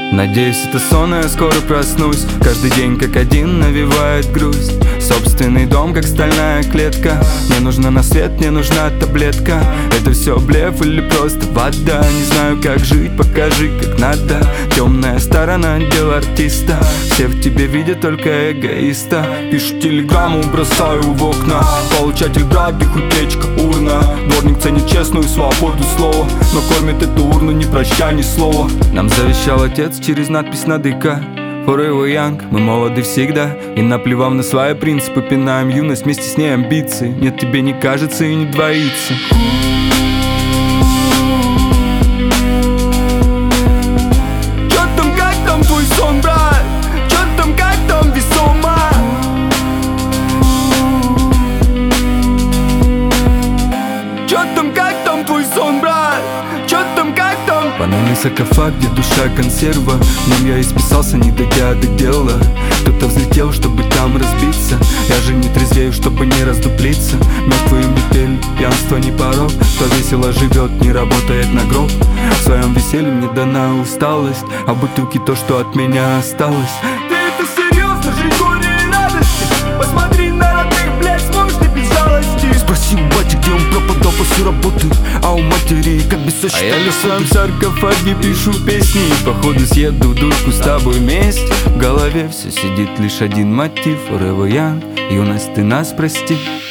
Надеюсь, это сон, и я скоро проснусь. Каждый день как один навевает грусть. Собственный дом, как стальная клетка. Мне нужна на свет, мне нужна таблетка. Это все блеф или просто вода? Не знаю, как жить, покажи, как надо. Темная сторона дела артиста. Все в тебе видят только эгоиста. Пишу телеграмму, бросаю в окна. Получатель брат, их утечка, урна. Дворник ценит честную свободу слова, но кормит эту урну, не прощая ни слова. Нам завещал отец через надпись на ДК: Forever young, мы молоды всегда. И наплевав на свои принципы, пинаем юность, вместе с ней амбиции. Нет, тебе не кажется и не двоится. Чё там, как там твой сон, брат? Чё там, как там весомо? Чё там, как там твой сон, брат? Чё там, как там? Панельный саркофаг, где душа консерва. В нем я исписался, не дойдя до дела. Кто-то взлетел, чтобы там разбиться. Я же не трезвею, чтобы не раздуплиться. Мертвые метель, пьянство не порог. Кто весело живет, не работает на гроб. В своем веселье мне дана усталость, а бутылки то, что от меня осталось. Ты это серьезно, жизнь, горе и радости? Посмотри на родных, блядь, сможешь ты без жалости? Спроси у бати, где он пропадал после работы, а у матери как без А я в своем саркофаге пишу песни. И походу съеду в дурку с тобой вместе. В голове все сидит лишь один мотив: Forever young, юность, ты нас прости.